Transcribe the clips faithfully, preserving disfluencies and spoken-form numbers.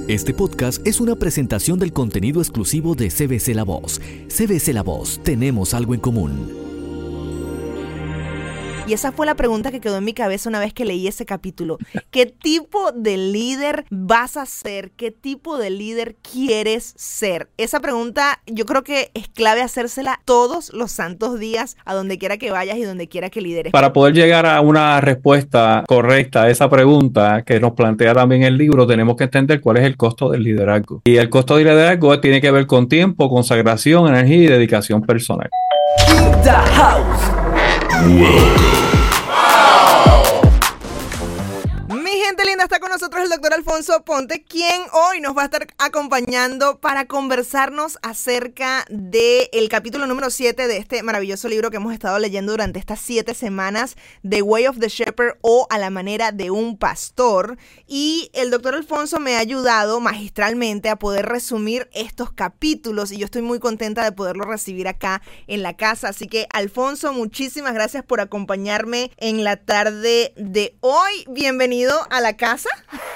Este podcast es una presentación del contenido exclusivo de C B C La Voz. C B C La Voz, tenemos algo en común. Y esa fue la pregunta que quedó en mi cabeza una vez que leí ese capítulo. ¿Qué tipo de líder vas a ser? ¿Qué tipo de líder quieres ser? Esa pregunta yo creo que es clave hacérsela todos los santos días, a donde quiera que vayas y donde quiera que lideres. Para poder llegar a una respuesta correcta a esa pregunta que nos plantea también el libro, tenemos que entender cuál es el costo del liderazgo. Y el costo del liderazgo tiene que ver con tiempo, consagración, energía y dedicación personal. The House. Mi gente linda, está con nosotros el doctor Alfonso Ponte, quien hoy nos va a estar acompañando para conversarnos acerca del capítulo número siete de este maravilloso libro que hemos estado leyendo durante estas siete semanas, The Way of the Shepherd, o A la manera de un pastor. Y el doctor Alfonso me ha ayudado magistralmente a poder resumir estos capítulos y yo estoy muy contenta de poderlo recibir acá en la casa. Así que, Alfonso, muchísimas gracias por acompañarme en la tarde de hoy. Bienvenido a la casa.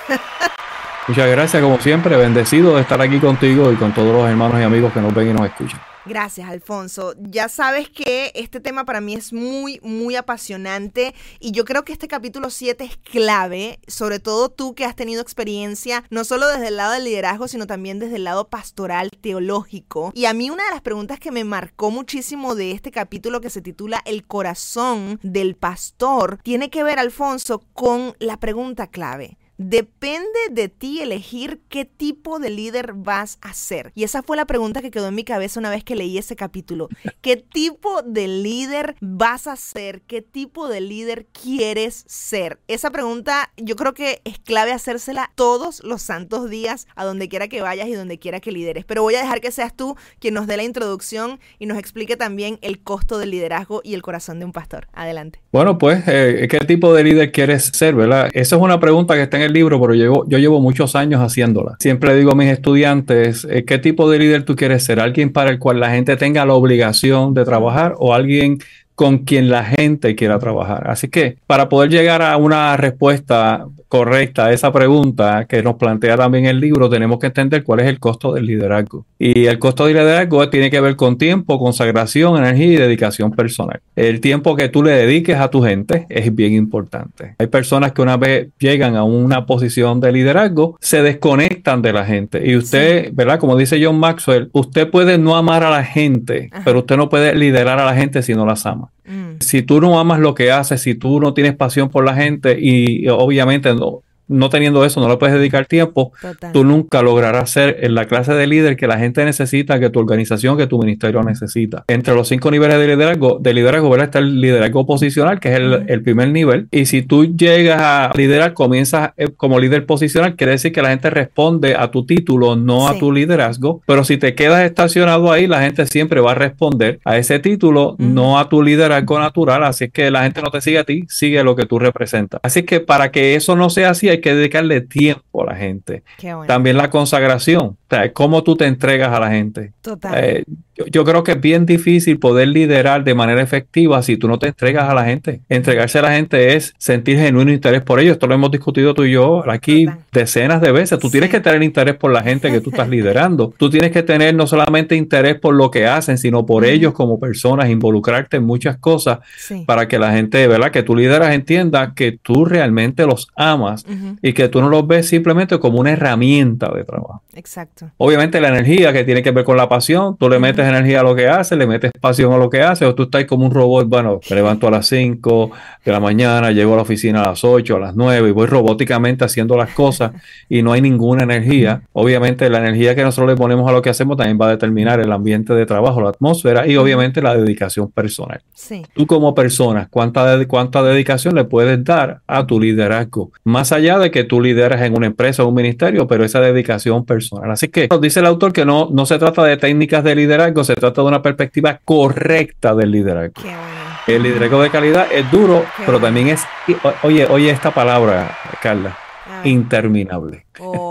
Muchas gracias, como siempre, bendecido de estar aquí contigo y con todos los hermanos y amigos que nos ven y nos escuchan. Gracias, Alfonso. Ya sabes que este tema para mí es muy, muy apasionante y yo creo que este capítulo siete es clave, sobre todo tú que has tenido experiencia no solo desde el lado del liderazgo, sino también desde el lado pastoral, teológico. Y a mí una de las preguntas que me marcó muchísimo de este capítulo, que se titula El corazón del pastor, tiene que ver, Alfonso, con la pregunta clave. Depende de ti elegir qué tipo de líder vas a ser. Y esa fue la pregunta que quedó en mi cabeza una vez que leí ese capítulo. ¿Qué tipo de líder vas a ser? ¿Qué tipo de líder quieres ser? Esa pregunta yo creo que es clave hacérsela todos los santos días, a donde quiera que vayas y donde quiera que lideres. Pero voy a dejar que seas tú quien nos dé la introducción y nos explique también el costo del liderazgo y el corazón de un pastor. Adelante. Bueno, pues, eh, ¿qué tipo de líder quieres ser, verdad? Esa es una pregunta que está en el libro, pero yo, yo llevo muchos años haciéndola. Siempre digo a mis estudiantes, eh, ¿qué tipo de líder tú quieres ser? ¿Alguien para el cual la gente tenga la obligación de trabajar o alguien con quien la gente quiera trabajar? Así que para poder llegar a una respuesta correcta a esa pregunta que nos plantea también el libro, tenemos que entender cuál es el costo del liderazgo. Y el costo del liderazgo tiene que ver con tiempo, consagración, energía y dedicación personal. El tiempo que tú le dediques a tu gente es bien importante. Hay personas que una vez llegan a una posición de liderazgo, se desconectan de la gente. Y usted, sí, ¿verdad? Como dice John Maxwell, usted puede no amar a la gente, ajá, pero usted no puede liderar a la gente si no las ama. Mm. Si tú no amas lo que haces, si tú no tienes pasión por la gente y, y obviamente no, no teniendo eso no le puedes dedicar tiempo, total, tú nunca lograrás ser en la clase de líder que la gente necesita, que tu organización, que tu ministerio necesita. Entre los cinco niveles de liderazgo, de liderazgo, ¿verdad? Está el liderazgo posicional, que es el, uh-huh. el primer nivel. Y si tú llegas a liderar, comienzas como líder posicional, quiere decir que la gente responde a tu título, no sí. a tu liderazgo. Pero si te quedas estacionado ahí, la gente siempre va a responder a ese título, uh-huh. no a tu liderazgo natural. Así es que la gente no te sigue a ti, sigue lo que tú representas. Así que para que eso no sea así, hay que dedicarle tiempo a la gente. Qué bueno. También la consagración, o sea, cómo tú te entregas a la gente. Total. Eh, yo, yo creo que es bien difícil poder liderar de manera efectiva si tú no te entregas a la gente. Entregarse a la gente es sentir genuino interés por ellos. Esto lo hemos discutido tú y yo aquí Total. decenas de veces. Tú sí. tienes que tener interés por la gente que tú estás liderando. Tú tienes que tener no solamente interés por lo que hacen, sino por uh-huh. ellos como personas, involucrarte en muchas cosas sí. para que la gente, ¿verdad?, que tú lideras entienda que tú realmente los amas uh-huh. y que tú no los ves simplemente como una herramienta de trabajo. Exacto. Obviamente la energía que tiene que ver con la pasión, tú le metes uh-huh. energía a lo que haces, le metes pasión a lo que haces, o tú estás como un robot, bueno, me levanto a las cinco de la mañana, llego a la oficina a las ocho, a las nueve y voy robóticamente haciendo las cosas y no hay ninguna energía. Obviamente la energía que nosotros le ponemos a lo que hacemos también va a determinar el ambiente de trabajo, la atmósfera y obviamente la dedicación personal. Sí. Tú como persona, ¿cuánta, de, cuánta dedicación le puedes dar a tu liderazgo? Más allá de que tú lideras en una empresa o un ministerio, pero esa dedicación personal. Así que nos dice el autor que no, no se trata de técnicas de liderazgo, se trata de una perspectiva correcta del liderazgo. Qué bueno. El liderazgo de calidad es duro, Qué pero bueno. también es, oye, oye esta palabra, Carla, interminable.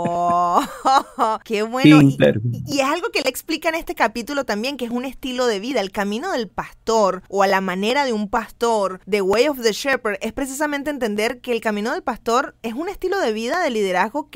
Oh, qué bueno. Y, y es algo que le explica en este capítulo también, que es un estilo de vida. El camino del pastor o a la manera de un pastor, The Way of the Shepherd, es precisamente entender que el camino del pastor es un estilo de vida de liderazgo que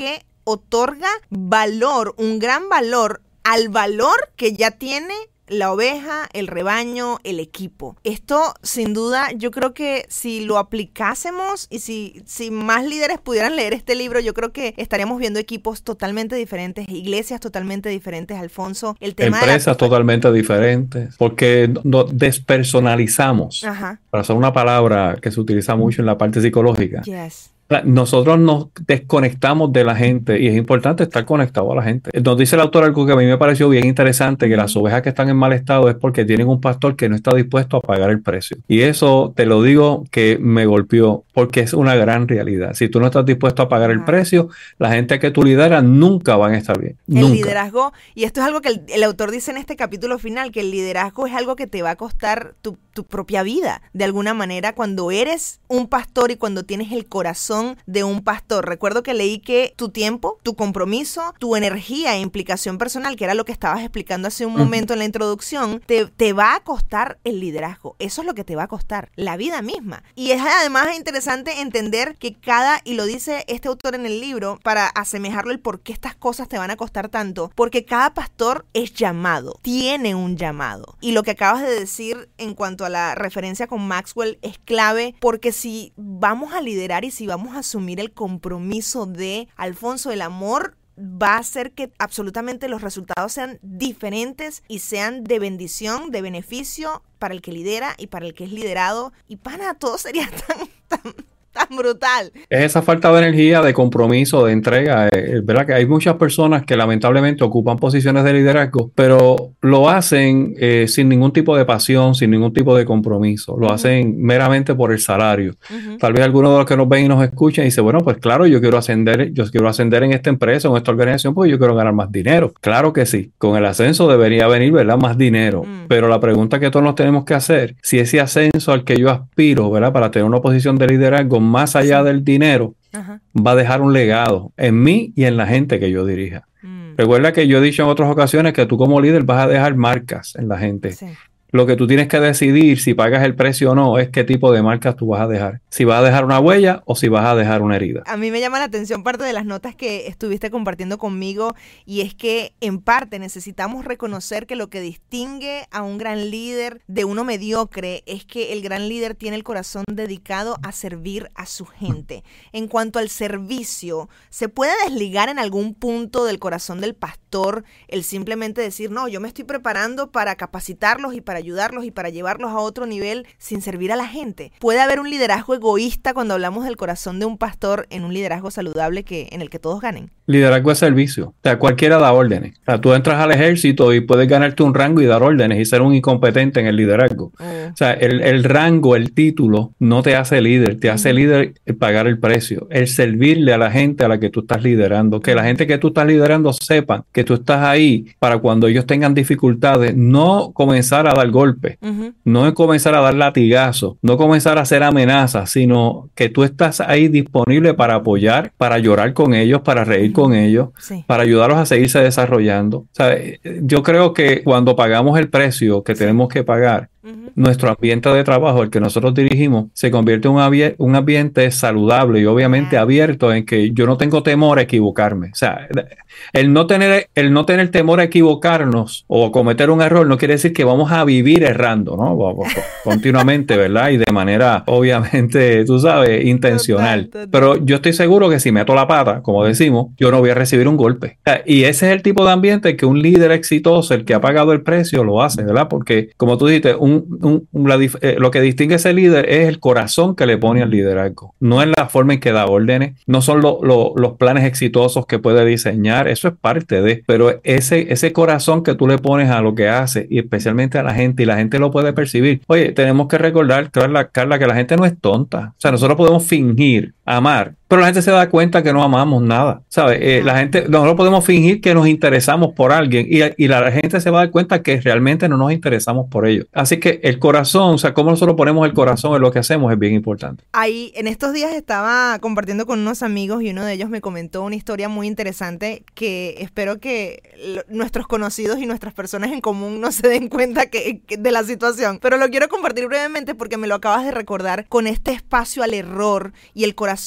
otorga valor, un gran valor al valor que ya tiene la oveja, el rebaño, el equipo. Esto, sin duda, yo creo que si lo aplicásemos y si, si más líderes pudieran leer este libro, yo creo que estaríamos viendo equipos totalmente diferentes, iglesias totalmente diferentes, Alfonso. El tema Empresas de la... totalmente diferentes, porque no, despersonalizamos. Ajá. Para usar una palabra que se utiliza mucho en la parte psicológica. Yes. Nosotros nos desconectamos de la gente y es importante estar conectado a la gente. Nos dice el autor algo que a mí me pareció bien interesante, que las ovejas que están en mal estado es porque tienen un pastor que no está dispuesto a pagar el precio. Y eso te lo digo que me golpeó porque es una gran realidad. Si tú no estás dispuesto a pagar el precio, la gente que tú lideras nunca van a estar bien. El nunca. liderazgo, y esto es algo que el, el autor dice en este capítulo final, que el liderazgo es algo que te va a costar tu, tu propia vida. De alguna manera, cuando eres un pastor y cuando tienes el corazón de un pastor. Recuerdo que leí que tu tiempo, tu compromiso, tu energía e implicación personal, que era lo que estabas explicando hace un uh-huh. momento en la introducción, te, te va a costar el liderazgo. Eso es lo que te va a costar, la vida misma. Y es además interesante entender que cada, y lo dice este autor en el libro, para asemejarlo el por qué estas cosas te van a costar tanto, porque cada pastor es llamado, tiene un llamado. Y lo que acabas de decir en cuanto a la referencia con Maxwell es clave, porque si vamos a liderar y si vamos a asumir el compromiso de Alfonso, el amor va a hacer que absolutamente los resultados sean diferentes y sean de bendición, de beneficio para el que lidera y para el que es liderado, y para todo sería tan, tan, tan brutal. Es esa falta de energía, de compromiso, de entrega. Es verdad que hay muchas personas que lamentablemente ocupan posiciones de liderazgo, pero lo hacen eh, sin ningún tipo de pasión, sin ningún tipo de compromiso. Lo uh-huh. hacen meramente por el salario. Uh-huh. Tal vez alguno de los que nos ven y nos escuchan y dice, bueno, pues claro, yo quiero ascender, yo quiero ascender en esta empresa, en esta organización, porque yo quiero ganar más dinero. Claro que sí. Con el ascenso debería venir, ¿verdad?, más dinero. Uh-huh. Pero la pregunta que todos nos tenemos que hacer, si ese ascenso al que yo aspiro, ¿verdad?, para tener una posición de liderazgo más allá del dinero, ajá, va a dejar un legado en mí y en la gente que yo dirija. Mm. Recuerda que yo he dicho en otras ocasiones que tú como líder vas a dejar marcas en la gente. Sí. Lo que tú tienes que decidir si pagas el precio o no es qué tipo de marcas tú vas a dejar. Si vas a dejar una huella o si vas a dejar una herida. A mí me llama la atención parte de las notas que estuviste compartiendo conmigo, y es que en parte necesitamos reconocer que lo que distingue a un gran líder de uno mediocre es que el gran líder tiene el corazón dedicado a servir a su gente. En cuanto al servicio, ¿se puede desligar en algún punto del corazón del pastor el simplemente decir, no, yo me estoy preparando para capacitarlos y para ayudarlos y para llevarlos a otro nivel sin servir a la gente? ¿Puede haber un liderazgo egoísta cuando hablamos del corazón de un pastor en un liderazgo saludable que en el que todos ganen? Liderazgo es servicio. O sea, cualquiera da órdenes. O sea, tú entras al ejército y puedes ganarte un rango y dar órdenes y ser un incompetente en el liderazgo. Mm. O sea, el, el rango, el título no te hace líder. Te hace mm. líder el pagar el precio. El servirle a la gente a la que tú estás liderando. Que la gente que tú estás liderando sepan que tú estás ahí para cuando ellos tengan dificultades, no comenzar a dar golpes, uh-huh. no es comenzar a dar latigazos, no comenzar a hacer amenazas, sino que tú estás ahí disponible para apoyar, para llorar con ellos, para reír uh-huh. con ellos, sí. para ayudarlos a seguirse desarrollando. O sea, yo creo que cuando pagamos el precio que tenemos que pagar, uh-huh. nuestro ambiente de trabajo, el que nosotros dirigimos, se convierte en un, avi- un ambiente saludable y obviamente uh-huh. abierto, en que yo no tengo temor a equivocarme. O sea, el no tener, el no tener temor a equivocarnos o cometer un error no quiere decir que vamos a vivir errando, ¿no? Continuamente, ¿verdad? Y de manera, obviamente, tú sabes, intencional. Total, total. Pero yo estoy seguro que si meto la pata, como decimos, yo no voy a recibir un golpe. Y ese es el tipo de ambiente que un líder exitoso, el que ha pagado el precio, lo hace, ¿verdad? Porque, como tú dijiste, un, un, un, la, eh, lo que distingue a ese líder es el corazón que le pone al liderazgo. No es la forma en que da órdenes, no son lo, lo, los planes exitosos que puede diseñar, eso es parte de, pero ese, ese corazón que tú le pones a lo que hace, y especialmente a la gente, y la gente lo puede percibir. Oye, tenemos que recordar, Carla, Carla, que la gente no es tonta. O sea, nosotros podemos fingir amar, pero la gente se da cuenta que no amamos nada, ¿sabes? Eh, la gente, nosotros podemos fingir que nos interesamos por alguien y, y la gente se va a dar cuenta que realmente no nos interesamos por ellos. Así que el corazón, o sea, cómo nosotros ponemos el corazón en lo que hacemos es bien importante. Ahí, en estos días estaba compartiendo con unos amigos y uno de ellos me comentó una historia muy interesante que espero que lo, nuestros conocidos y nuestras personas en común no se den cuenta que, que de la situación, pero lo quiero compartir brevemente porque me lo acabas de recordar con este espacio al error y el corazón de un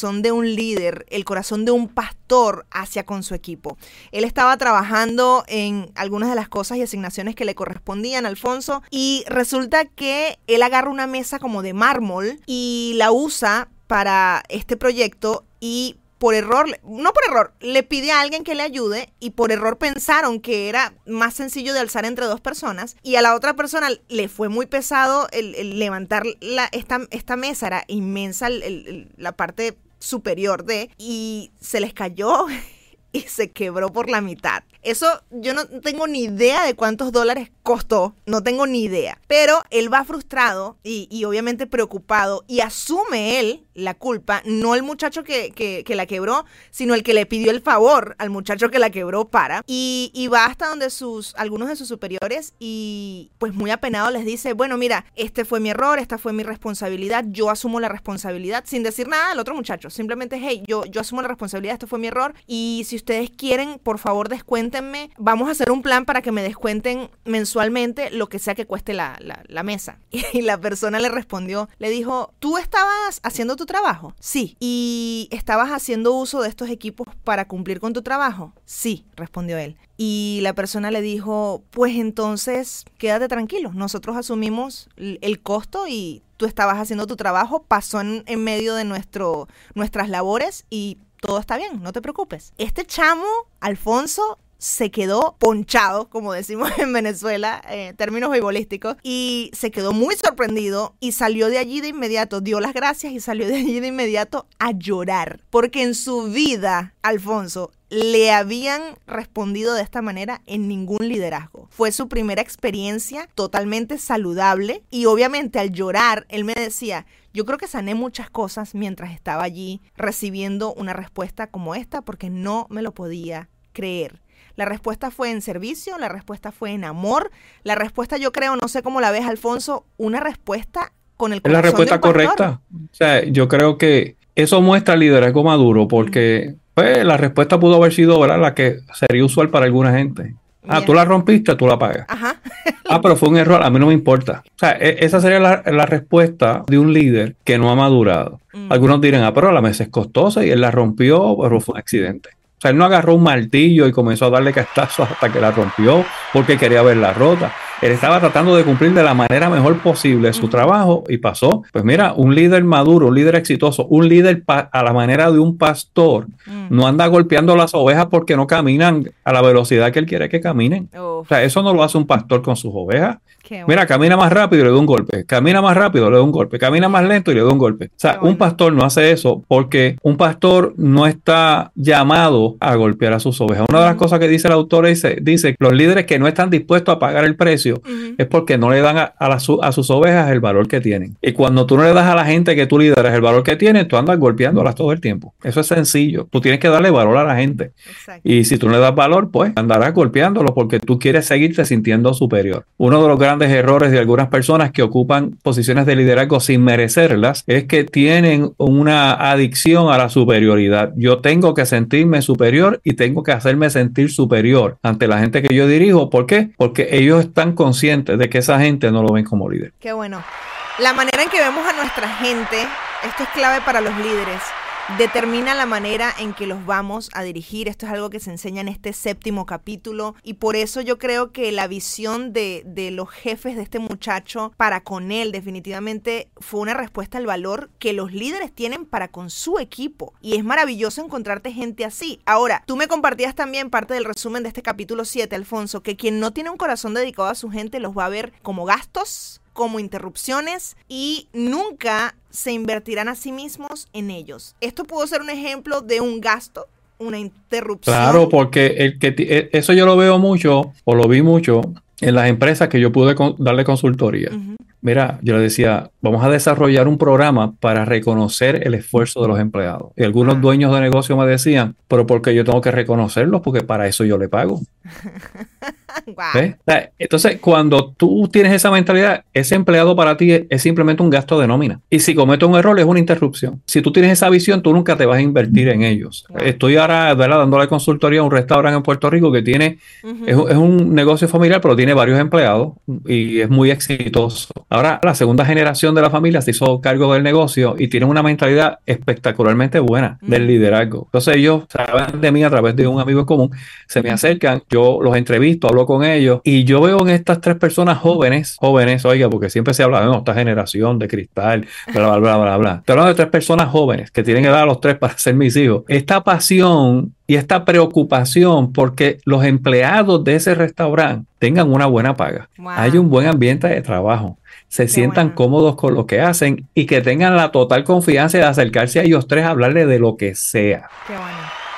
un líder, el corazón de un pastor hacia con su equipo. Él estaba trabajando en algunas de las cosas y asignaciones que le correspondían a Alfonso y resulta que él agarra una mesa como de mármol y la usa para este proyecto y por error, no por error, le pide a alguien que le ayude y por error pensaron que era más sencillo de alzar entre dos personas y a la otra persona le fue muy pesado el, el levantar la, esta, esta mesa, era inmensa el, el, la parte superior de y se les cayó y se quebró por la mitad. Eso yo no tengo ni idea de cuántos dólares costó, no tengo ni idea. Pero él va frustrado y, y obviamente preocupado y asume él la culpa, no el muchacho que, que, que la quebró, sino el que le pidió el favor al muchacho que la quebró para. Y, y va hasta donde sus algunos de sus superiores y pues muy apenado les dice, bueno mira, este fue mi error, esta fue mi responsabilidad, yo asumo la responsabilidad, sin decir nada al otro muchacho, simplemente hey, yo, yo asumo la responsabilidad, esto fue mi error y si ustedes quieren, por favor descuéntenme, vamos a hacer un plan para que me descuenten mensualmente lo que sea que cueste la, la, la mesa. Y la persona le respondió, le dijo, ¿tú estabas haciendo tu trabajo? Sí. ¿Y estabas haciendo uso de estos equipos para cumplir con tu trabajo? Sí, respondió él. Y la persona le dijo, pues entonces quédate tranquilo, nosotros asumimos el costo y tú estabas haciendo tu trabajo, pasó en, en medio de nuestro, nuestras labores y todo está bien, no te preocupes. Este chamo, Alfonso, se quedó ponchado, como decimos en Venezuela, eh, términos beisbolísticos, y se quedó muy sorprendido y salió de allí de inmediato, dio las gracias y salió de allí de inmediato a llorar, porque en su vida, Alfonso, le habían respondido de esta manera en ningún liderazgo. Fue su primera experiencia totalmente saludable y obviamente al llorar, él me decía, yo creo que sané muchas cosas mientras estaba allí recibiendo una respuesta como esta porque no me lo podía creer. La respuesta fue en servicio, la respuesta fue en amor, la respuesta yo creo, no sé cómo la ves Alfonso, una respuesta con el corazón. Es la respuesta correcta. O sea, yo creo que eso muestra el liderazgo maduro porque pues, la respuesta pudo haber sido, ¿verdad?, la que sería usual para alguna gente. Ah, yeah. Tú la rompiste, tú la pagas. Ajá. Ah, pero fue un error, a mí no me importa. O sea, esa sería la, la respuesta de un líder que no ha madurado. Mm. Algunos dirán, ah, pero la mesa es costosa y él la rompió, pero fue un accidente. O sea, él no agarró un martillo y comenzó a darle castazos hasta que la rompió porque quería verla rota. Él estaba tratando de cumplir de la manera mejor posible su trabajo y pasó. Pues mira, un líder maduro, un líder exitoso, un líder pa- a la manera de un pastor, mm. no anda golpeando las ovejas porque no caminan a la velocidad que él quiere que caminen. Uf. O sea, eso no lo hace un pastor con sus ovejas. Bueno. Mira, camina más rápido y le da un golpe. Camina más rápido, le da un golpe. Camina más lento y le da un golpe. O sea, bueno. Un pastor no hace eso porque un pastor no está llamado a golpear a sus ovejas. Una de las uh-huh. cosas que dice el autor dice, dice los líderes que no están dispuestos a pagar el precio uh-huh. es porque no le dan a, a, la, a sus ovejas el valor que tienen. Y cuando tú no le das a la gente que tú lideras el valor que tienen, tú andas golpeándolas todo el tiempo. Eso es sencillo. Tú tienes que darle valor a la gente. Exacto. Y si tú no le das valor, pues andarás golpeándolos porque tú quieres seguirte sintiendo superior. Uno de los grandes errores de algunas personas que ocupan posiciones de liderazgo sin merecerlas es que tienen una adicción a la superioridad. Yo tengo que sentirme superior y tengo que hacerme sentir superior ante la gente que yo dirijo. ¿Por qué? Porque ellos están conscientes de que esa gente no lo ven como líder. Qué bueno. La manera en que vemos a nuestra gente, esto es clave para los líderes, determina la manera en que los vamos a dirigir. Esto es algo que se enseña en este séptimo capítulo y por eso yo creo que la visión de, de los jefes de este muchacho para con él definitivamente fue una respuesta al valor que los líderes tienen para con su equipo y es maravilloso encontrarte gente así. Ahora, tú me compartías también parte del resumen de este capítulo siete, Alfonso, que quien no tiene un corazón dedicado a su gente los va a ver como gastos, como interrupciones y nunca se invertirán a sí mismos en ellos. Esto pudo ser un ejemplo de un gasto, una interrupción. Claro, porque el que eso yo lo veo mucho, o lo vi mucho, en las empresas que yo pude con, darle consultoría. Uh-huh. Mira, yo le decía, vamos a desarrollar un programa para reconocer el esfuerzo de los empleados. Y algunos uh-huh. dueños de negocio me decían, pero ¿por qué yo tengo que reconocerlos? Porque para eso yo le pago. Wow. ¿Ves? O sea, entonces, cuando tú tienes esa mentalidad, ese empleado para ti es, es simplemente un gasto de nómina. Y si comete un error, es una interrupción. Si tú tienes esa visión, tú nunca te vas a invertir en ellos. Wow. Estoy ahora, ¿verdad?, dándole consultoría a un restaurante en Puerto Rico que tiene, Uh-huh. es, es un negocio familiar, pero tiene varios empleados y es muy exitoso. Ahora, la segunda generación de la familia se hizo cargo del negocio y tienen una mentalidad espectacularmente buena del liderazgo. Entonces, ellos saben de mí a través de un amigo en común, se me acercan, yo los entrevisto, hablo con ellos y yo veo en estas tres personas jóvenes, jóvenes, oiga, porque siempre se habla de no, esta generación de cristal, bla, bla, bla, bla, bla. Estoy hablando de tres personas jóvenes que tienen edad a los tres para ser mis hijos. Esta pasión y esta preocupación porque los empleados de ese restaurante tengan una buena paga, Wow. hay un buen ambiente de trabajo, se Qué sientan bueno. cómodos con lo que hacen y que tengan la total confianza de acercarse a ellos tres a hablarle de lo que sea. Qué bueno.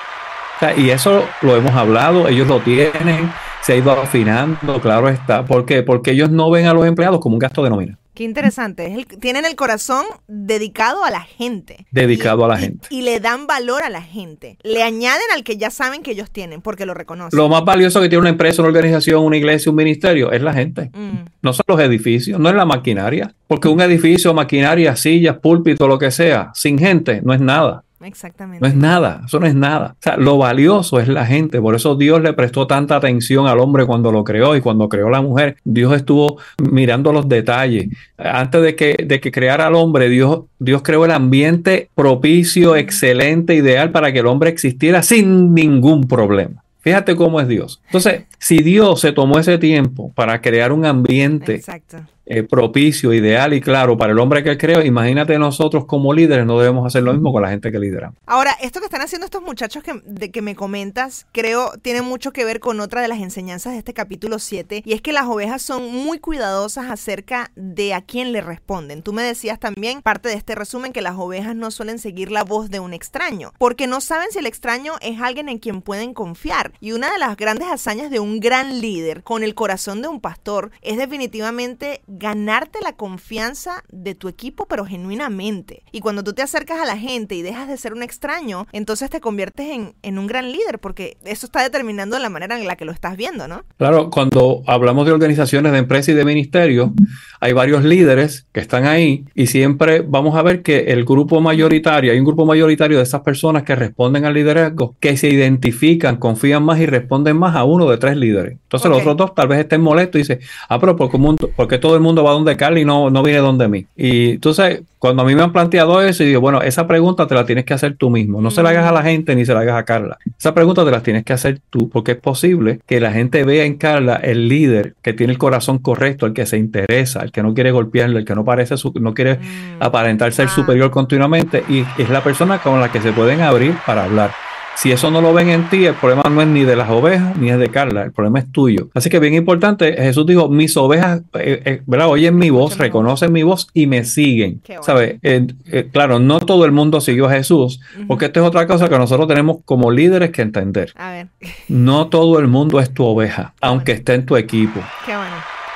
O sea, y eso lo hemos hablado, ellos lo tienen, se ha ido afinando, claro está. ¿Por qué? Porque ellos no ven a los empleados como un gasto de nómina. Qué interesante. Es el- tienen el corazón dedicado a la gente. Dedicado Y- a la y- gente. Y le dan valor a la gente. Le añaden al que ya saben que ellos tienen porque lo reconocen. Lo más valioso que tiene una empresa, una organización, una iglesia, un ministerio es la gente. Mm. No son los edificios, no es la maquinaria. Porque un edificio, maquinaria, sillas, púlpito, lo que sea, sin gente, no es nada. Exactamente. No es nada, eso no es nada. O sea, lo valioso es la gente. Por eso Dios le prestó tanta atención al hombre cuando lo creó y cuando creó la mujer. Dios estuvo mirando los detalles. Antes de que, de que creara al hombre, Dios, Dios creó el ambiente propicio, excelente, ideal para que el hombre existiera sin ningún problema. Fíjate cómo es Dios. Entonces, si Dios se tomó ese tiempo para crear un ambiente Exacto. eh, propicio, ideal y claro para el hombre que él creó, imagínate nosotros como líderes no debemos hacer lo mismo con la gente que lideramos. Ahora, esto que están haciendo estos muchachos que, de que me comentas, creo tiene mucho que ver con otra de las enseñanzas de este capítulo siete, y es que las ovejas son muy cuidadosas acerca de a quién le responden. Tú me decías también, parte de este resumen, que las ovejas no suelen seguir la voz de un extraño, porque no saben si el extraño es alguien en quien pueden confiar. Y una de las grandes hazañas de un gran líder con el corazón de un pastor es definitivamente ganarte la confianza de tu equipo, pero genuinamente. Y cuando tú te acercas a la gente y dejas de ser un extraño, entonces te conviertes en, en un gran líder, porque eso está determinando la manera en la que lo estás viendo, ¿no? Claro, cuando hablamos de organizaciones de empresas y de ministerios, hay varios líderes que están ahí y siempre vamos a ver que el grupo mayoritario, hay un grupo mayoritario de esas personas que responden al liderazgo, que se identifican, confían más y responden más a uno de tres líderes. Entonces Ok. los otros dos tal vez estén molestos y dicen, ah, pero ¿por qué, mundo- por qué todo el mundo va donde Carla y no, no viene donde mí? Y entonces, cuando a mí me han planteado eso, y digo, bueno, esa pregunta te la tienes que hacer tú mismo. No se la hagas a la gente ni se la hagas a Carla. Esa pregunta te la tienes que hacer tú, porque es posible que la gente vea en Carla el líder que tiene el corazón correcto, el que se interesa, el que no quiere golpearle, el que no parece su- no quiere Mm. aparentar ser Ah. superior continuamente, y es la persona con la que se pueden abrir para hablar. Si eso no lo ven en ti, el problema no es ni de las ovejas ni es de Carla, el problema es tuyo. Así que bien importante, Jesús dijo, mis ovejas, eh, eh, ¿verdad? Oyen mi voz, Escuchan mi reconocen mi voz y me siguen. Qué bueno. ¿Sabes? Eh, eh, claro, no todo el mundo siguió a Jesús, Ujú. porque esta es otra cosa que nosotros tenemos como líderes que entender. A ver, No todo el mundo es tu oveja, aunque esté en tu equipo. qué bueno.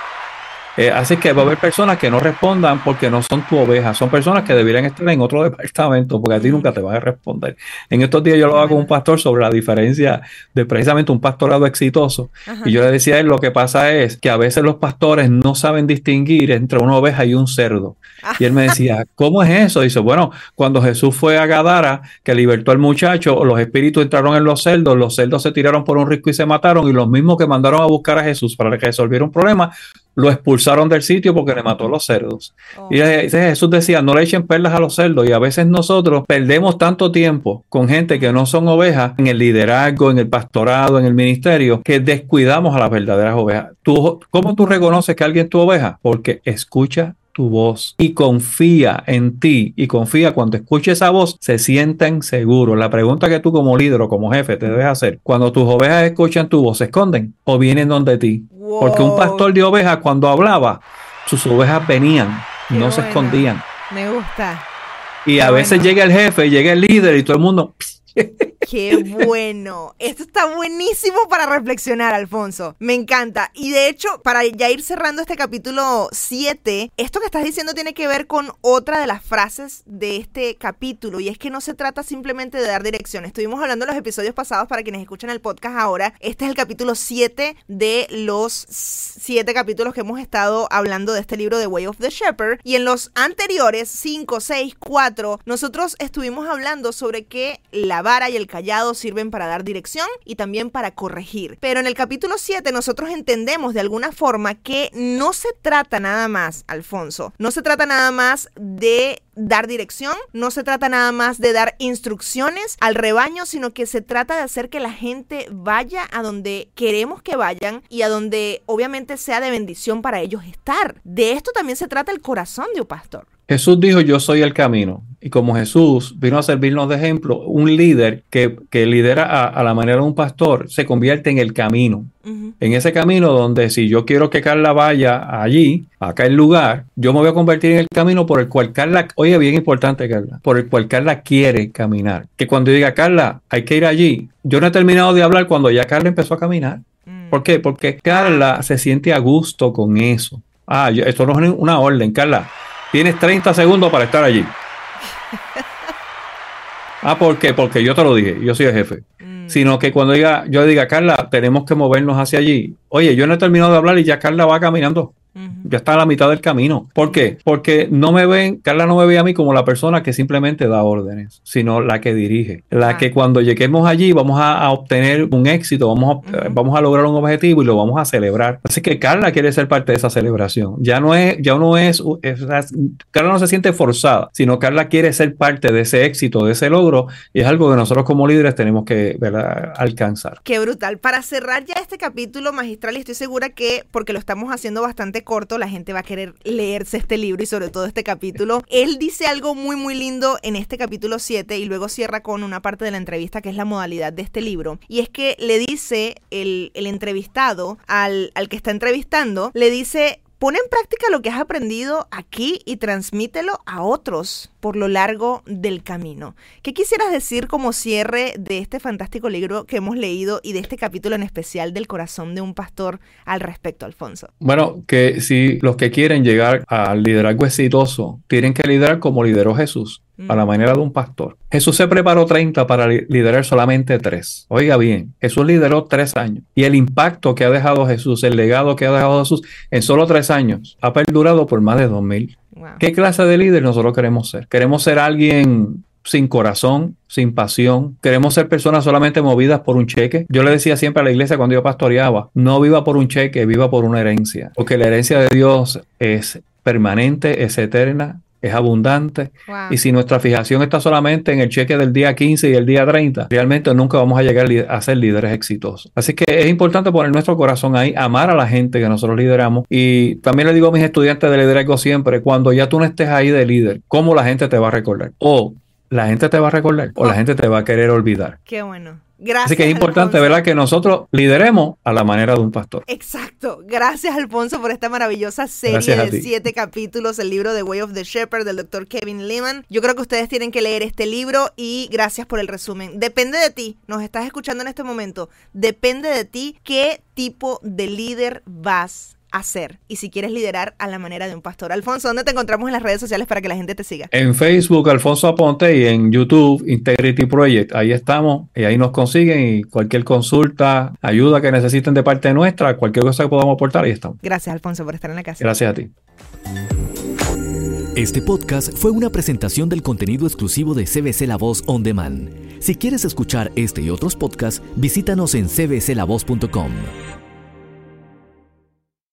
Eh, así que va a haber personas que no respondan porque no son tu oveja, son personas que deberían estar en otro departamento porque a ti nunca te van a responder. En estos días yo hablaba con un pastor sobre la diferencia de precisamente un pastorado exitoso, Ajá. y yo le decía a él, lo que pasa es que a veces los pastores no saben distinguir entre una oveja y un cerdo. Y él me decía, ¿cómo es eso? Dice, bueno, cuando Jesús fue a Gadara, que libertó al muchacho, los espíritus entraron en los cerdos, los cerdos se tiraron por un risco y se mataron, y los mismos que mandaron a buscar a Jesús para que resolviera un problema, lo expulsaron del sitio porque le mató a los cerdos. Oh. Y Jesús decía, no le echen perlas a los cerdos. Y a veces nosotros perdemos tanto tiempo con gente que no son ovejas en el liderazgo, en el pastorado, en el ministerio, que descuidamos a las verdaderas ovejas. ¿Tú, ¿Cómo tú reconoces que alguien es tu oveja? Porque escucha tu voz y confía en ti, y confía cuando escuche esa voz, se sienten seguros. La pregunta que tú como líder o como jefe te debes hacer, cuando tus ovejas escuchan tu voz, ¿se esconden o vienen donde ti? Wow. Porque un pastor de ovejas cuando hablaba, sus ovejas venían, Qué no se bueno. escondían. Me gusta. Y Qué a veces bueno. llega el jefe, llega el líder y todo el mundo ¡Qué bueno! Esto está buenísimo para reflexionar, Alfonso. Me encanta. Y de hecho, para ya ir cerrando este capítulo siete, esto que estás diciendo tiene que ver con otra de las frases de este capítulo, y es que no se trata simplemente de dar dirección. Estuvimos hablando en los episodios pasados, para quienes escuchan el podcast ahora. Este es el capítulo siete de los siete capítulos que hemos estado hablando de este libro de Way of the Shepherd, y en los anteriores, cinco, seis, cuatro, nosotros estuvimos hablando sobre que la vara y el callado sirven para dar dirección y también para corregir. Pero en el capítulo siete nosotros entendemos de alguna forma que no se trata nada más, Alfonso, no se trata nada más de dar dirección, no se trata nada más de dar instrucciones al rebaño, sino que se trata de hacer que la gente vaya a donde queremos que vayan y a donde obviamente sea de bendición para ellos estar. De esto también se trata el corazón de un pastor. Jesús dijo, yo soy el camino. Y como Jesús vino a servirnos de ejemplo, un líder que, que lidera a, a la manera de un pastor se convierte en el camino. Uh-huh. En ese camino donde si yo quiero que Carla vaya allí, acá el lugar, yo me voy a convertir en el camino por el cual Carla, oye, bien importante Carla, por el cual Carla quiere caminar. Que cuando yo diga, Carla, hay que ir allí, yo no he terminado de hablar cuando ya Carla empezó a caminar. Uh-huh. ¿Por qué? Porque Carla se siente a gusto con eso. Ah, yo, esto no es una orden, Carla. Tienes treinta segundos para estar allí. Ah, ¿por qué? Porque yo te lo dije, yo soy el jefe. Mm. Sino que cuando diga, yo diga, Carla, tenemos que movernos hacia allí. Oye, yo no he terminado de hablar y ya Carla va caminando. Uh-huh. Ya está a la mitad del camino. ¿Por qué? Porque no me ven, Carla no me ve a mí como la persona que simplemente da órdenes, sino la que dirige. La ah. que cuando lleguemos allí vamos a, a obtener un éxito, vamos a, uh-huh. vamos a lograr un objetivo y lo vamos a celebrar. Así que Carla quiere ser parte de esa celebración. Ya no es, ya no es, es, es Carla no se siente forzada, sino Carla quiere ser parte de ese éxito, de ese logro, y es algo que nosotros como líderes tenemos que, ¿verdad?, alcanzar. Qué brutal. Para cerrar ya este capítulo magistral, y estoy segura que, porque lo estamos haciendo bastante corto, la gente va a querer leerse este libro y sobre todo este capítulo. Él dice algo muy muy lindo en este capítulo siete y luego cierra con una parte de la entrevista que es la modalidad de este libro, y es que le dice el, el entrevistado al, al que está entrevistando, le dice: pon en práctica lo que has aprendido aquí y transmítelo a otros por lo largo del camino. ¿Qué quisieras decir como cierre de este fantástico libro que hemos leído y de este capítulo en especial del corazón de un pastor al respecto, Alfonso? Bueno, que si los que quieren llegar al liderazgo exitoso tienen que liderar como lideró Jesús, mm. a la manera de un pastor. Jesús se preparó treinta para liderar solamente tres. Oiga bien, Jesús lideró tres años. Y el impacto que ha dejado Jesús, el legado que ha dejado Jesús en solo tres años, ha perdurado por más de dos mil. Wow. ¿Qué clase de líder nosotros queremos ser? ¿Queremos ser alguien sin corazón, sin pasión? ¿Queremos ser personas solamente movidas por un cheque? Yo le decía siempre a la iglesia cuando yo pastoreaba, no viva por un cheque, viva por una herencia. Porque la herencia de Dios es permanente, es eterna, es abundante. Wow. Y si nuestra fijación está solamente en el cheque del día quince y el día treinta, realmente nunca vamos a llegar a ser líderes exitosos. Así que es importante poner nuestro corazón ahí, amar a la gente que nosotros lideramos. Y también le digo a mis estudiantes de liderazgo siempre, cuando ya tú no estés ahí de líder, ¿cómo la gente te va a recordar? O la gente te va a recordar o la gente te va a querer olvidar. Qué bueno. Gracias, así que es importante, Alfonso, ¿verdad?, que nosotros lideremos a la manera de un pastor. Exacto. Gracias, Alfonso, por esta maravillosa serie de siete capítulos, el libro de Way of the Shepherd del doctor Kevin Leman. Yo creo que ustedes tienen que leer este libro y gracias por el resumen. Depende de ti, nos estás escuchando en este momento, depende de ti qué tipo de líder vas hacer y si quieres liderar a la manera de un pastor. Alfonso, ¿dónde te encontramos en las redes sociales para que la gente te siga? En Facebook, Alfonso Aponte, y en YouTube, Integrity Project. Ahí estamos y ahí nos consiguen, y cualquier consulta, ayuda que necesiten de parte nuestra, cualquier cosa que podamos aportar, ahí estamos. Gracias, Alfonso, por estar en la casa. Gracias a ti. Este podcast fue una presentación del contenido exclusivo de C B C La Voz On Demand. Si quieres escuchar este y otros podcasts, visítanos en c b c la voz punto com.